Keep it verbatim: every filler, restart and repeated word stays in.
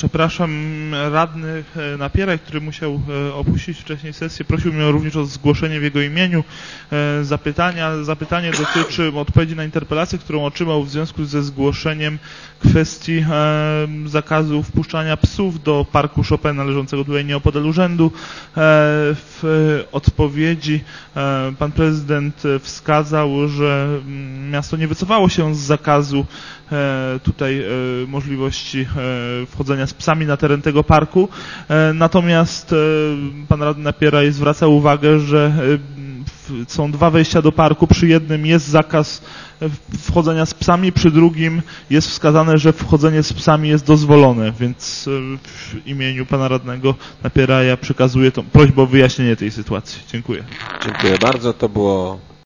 Przepraszam, radny Napieraj, który musiał opuścić wcześniej sesję, prosił mnie również o zgłoszenie w jego imieniu zapytania. Zapytanie dotyczy odpowiedzi na interpelację, którą otrzymał w związku ze zgłoszeniem kwestii zakazu wpuszczania psów do parku Chopin należącego tutaj nieopodal urzędu. W odpowiedzi pan prezydent wskazał, że miasto nie wycofało się z zakazu tutaj możliwości wchodzenia z psami na teren tego parku. Natomiast pan radny Napieraj zwraca uwagę, że są dwa wejścia do parku. Przy jednym jest zakaz wchodzenia z psami, przy drugim jest wskazane, że wchodzenie z psami jest dozwolone, więc w imieniu pana radnego Napieraja przekazuję tą prośbę o wyjaśnienie tej sytuacji. Dziękuję. Dziękuję bardzo. To było